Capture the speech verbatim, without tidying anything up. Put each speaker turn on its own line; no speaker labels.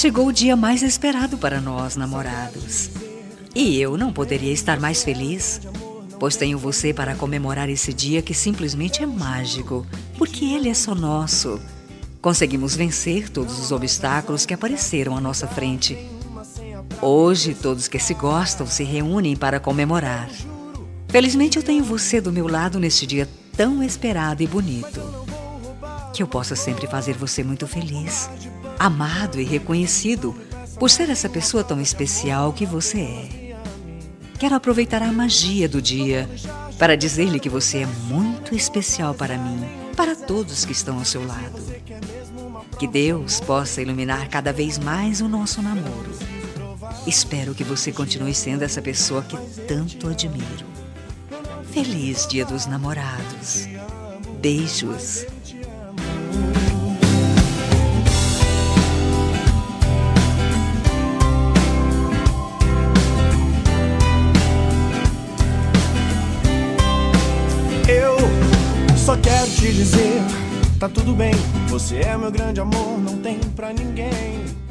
Chegou o dia mais esperado para nós, namorados. E eu não poderia estar mais feliz, pois tenho você para comemorar esse dia que simplesmente é mágico, porque ele é só nosso. Conseguimos vencer todos os obstáculos que apareceram à nossa frente. Hoje, todos que se gostam se reúnem para comemorar. Felizmente, eu tenho você do meu lado neste dia tão esperado e bonito. Que eu possa sempre fazer você muito feliz, amado e reconhecido por ser essa pessoa tão especial que você é. Quero aproveitar a magia do dia para dizer-lhe que você é muito especial para mim, para todos que estão ao seu lado. Que Deus possa iluminar cada vez mais o nosso namoro. Espero que você continue sendo essa pessoa que tanto admiro. Feliz Dia dos Namorados. Beijos.
Só quero te dizer, tá tudo bem. Você é meu grande amor, não tem pra ninguém.